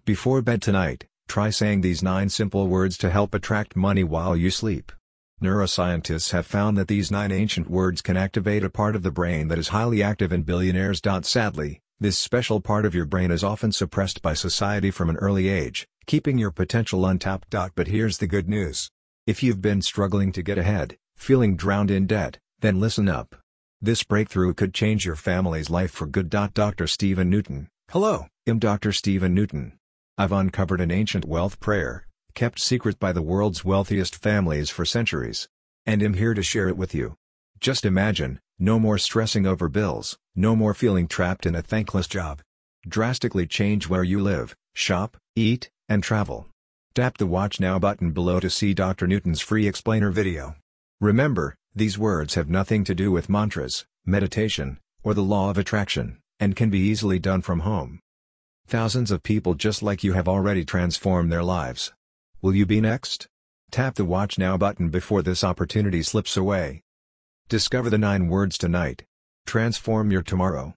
Before bed tonight, try saying these 9 simple words to help attract money while you sleep. Neuroscientists have found that these 9 ancient words can activate a part of the brain that is highly active in billionaires. Sadly, this special part of your brain is often suppressed by society from an early age, keeping your potential untapped. But here's the good news. If you've been struggling to get ahead, feeling drowned in debt, then listen up. This breakthrough could change your family's life for good. Dr. Stephen Newton. Hello, I'm Dr. Stephen Newton. I've uncovered an ancient wealth prayer, kept secret by the world's wealthiest families for centuries. And I'm here to share it with you. Just imagine, no more stressing over bills, no more feeling trapped in a thankless job. Drastically change where you live, shop, eat, and travel. Tap the Watch Now button below to see Dr. Newton's free explainer video. Remember, these words have nothing to do with mantras, meditation, or the law of attraction, and can be easily done from home. Thousands of people just like you have already transformed their lives. Will you be next? Tap the Watch Now button before this opportunity slips away. Discover the 9 words tonight. Transform your tomorrow.